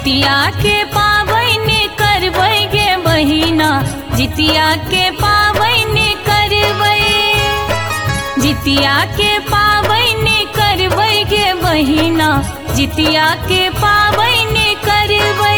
जितिया के पावन करबै गे बहिना, जितिया के पावन करबै, जितिया के पावन करबै गे बहिना, जितिया के पावन करबै,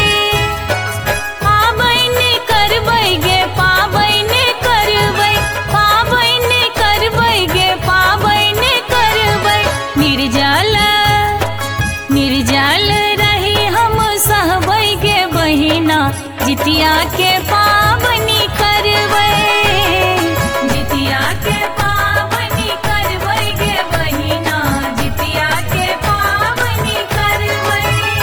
पावन करबै गे पावन करबै, पावन करबै गे पावन करबै। निर्जल निर्जल रही हम सहबै गे बहिना, जितिया के पावनी करबै, जितिया के पावनी करबै गे बहिना, जितिया के पावनी करबै।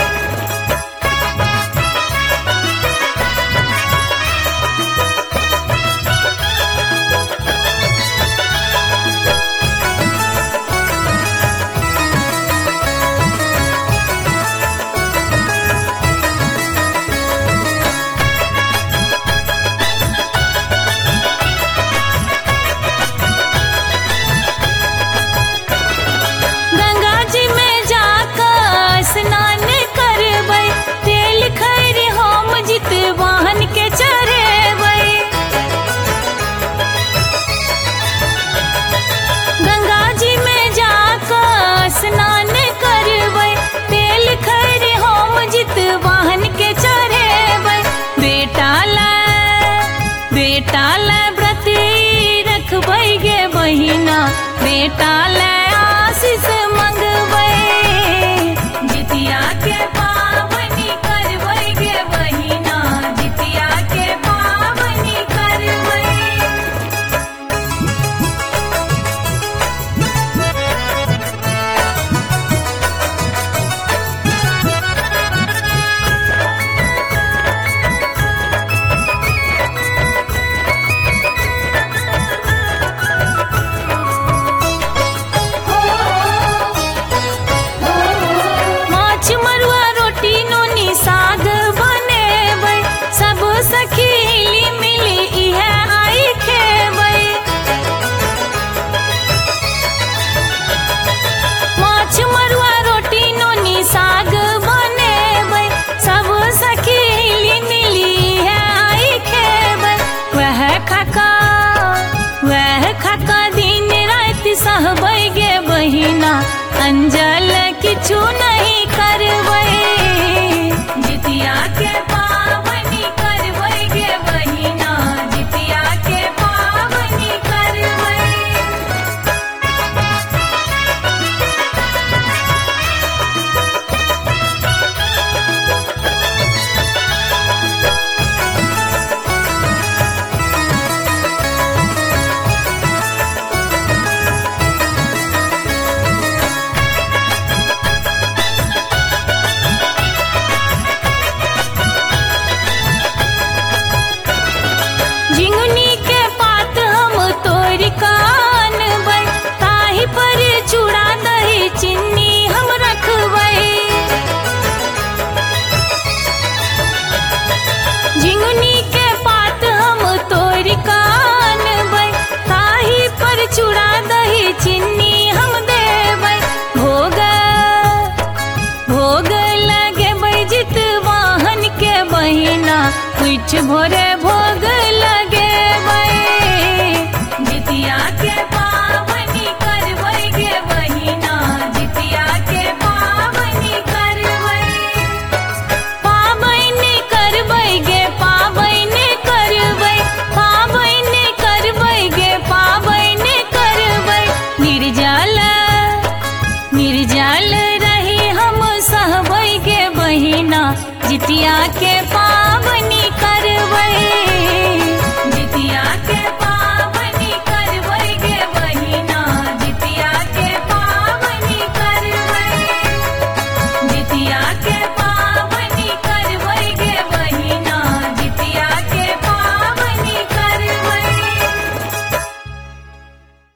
गंगा जी में जाकर स्नान करबै, तेल खैर हम जितवाहन के चढ़ेबै। गंगा जी में जाकर स्नान करबै, तेल खैर हम जितवाहन के चढ़ेबै। बेटा ला व्रत रखबै गे बहिना, बेटा ला आशीष मंगबै, जितिया के पावनी करबै गे बहिना, जितिया के पावनी करबै। माछ मरुआ रोटी नोनी साग बनेबै, सब सखी हिली मिली इहे आई खेबै। माछ मरुआ रोटी नोनी साग बनेबै, सब सखी हिली मिली इहे आई खेबै। वह खाका दिन रात सहबै गे बहिना, अंजल किछु नहीं